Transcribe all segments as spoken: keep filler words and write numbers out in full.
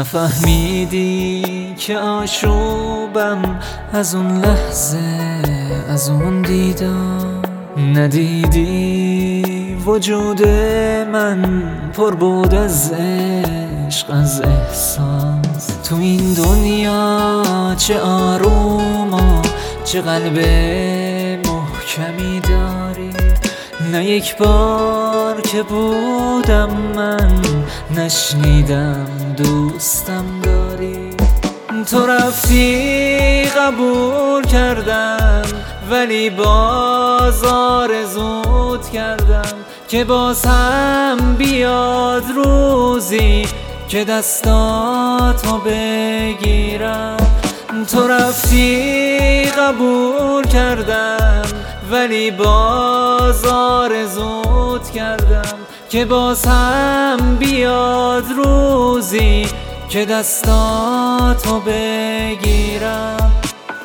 نفهمیدی که آشوبم از اون لحظه، از اون دیدار. ندیدی وجود من پر بود از عشق، از احساس. تو این دنیا چه آروم و چه قلب محکمی داری. نه یک بار که بودم من نشنیدم دوستم داری. تو رفتی قبول کردم، ولی باز آرزوت کردم که باز هم بیاد روزی که دستاتو بگیرم. تو رفتی قبول کردم، ولی باز آرزوت کردم که باز هم بیاد روزی که دستاتو بگیرم.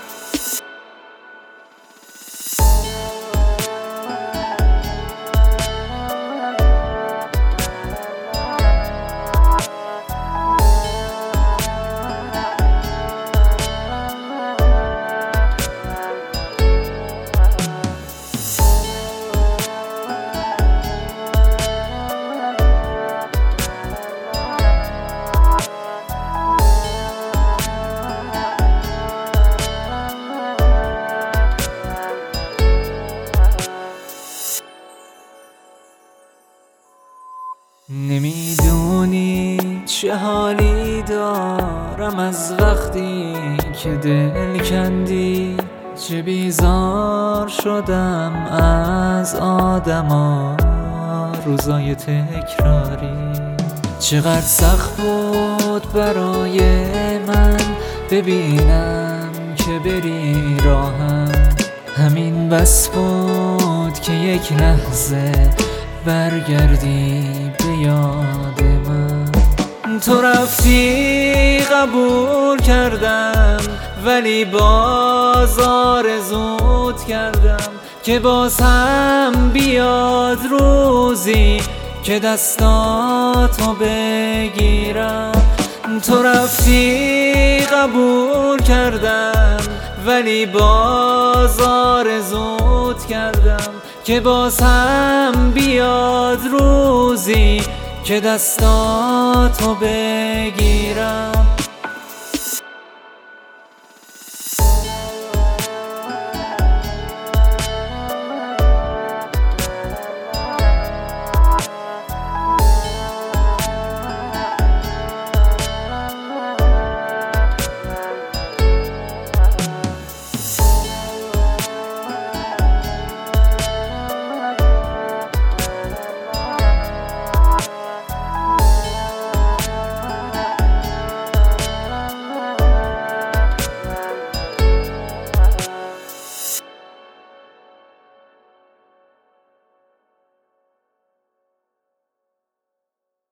نمیدونی چه حالی دارم از وقتی که دل کندی. چه بیزار شدم از آدما روزای تکراری. چقدر سخت بود برای من ببینم که بری راهم. همین بس بود که یک لحظه برگردی به یاد من. تو رفتی قبول کردم، ولی باز آرزوت کردم که باز هم بیاد روزی که دستاتو بگیرم. تو رفتی قبول کردم، ولی باز آرزوت کردم که باز هم بیاد روزی که دستاتو بگیرم.